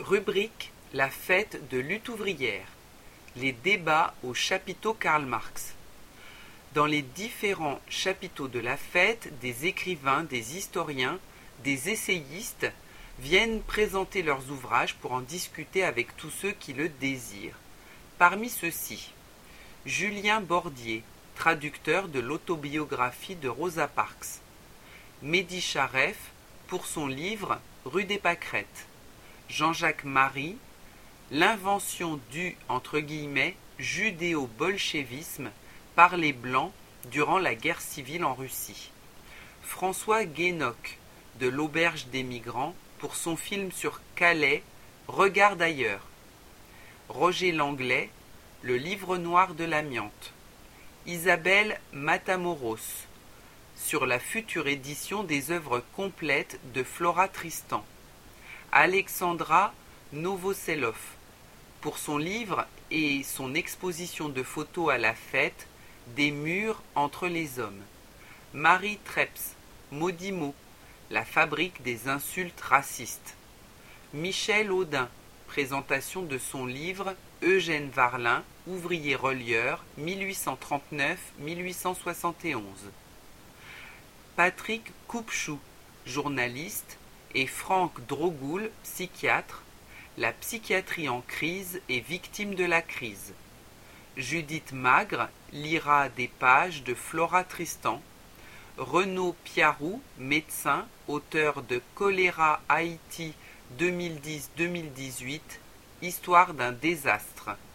Rubrique La fête de lutte ouvrière. Les débats au chapiteau Karl Marx. Dans les différents chapiteaux de la fête, des écrivains, des historiens, des essayistes viennent présenter leurs ouvrages pour en discuter avec tous ceux qui le désirent. Parmi ceux-ci, Julien Bordier, traducteur de l'autobiographie de Rosa Parks. Mehdi Charef pour son livre Rue des Pâquerettes. Jean-Jacques Marie, l'invention du « judéo-bolchevisme » par les Blancs durant la guerre civile en Russie. François Guénoc, de l'Auberge des Migrants, pour son film sur Calais, Regarde ailleurs. Roger Langlais, le livre noir de l'amiante. Isabelle Matamoros, sur la future édition des œuvres complètes de Flora Tristan. Alexandra Novoselov, pour son livre et son exposition de photos à la fête des murs entre les hommes. Marie Treps, Maudit mot, la fabrique des insultes racistes. Michel Audin, présentation de son livre Eugène Varlin, ouvrier relieur, 1839-1871. Patrick Coupchou, journaliste, et Franck Drogoul, psychiatre, la psychiatrie en crise et victime de la crise. Judith Magre lira des pages de Flora Tristan. Renaud Piarou, médecin, auteur de Choléra Haïti 2010-2018, Histoire d'un désastre.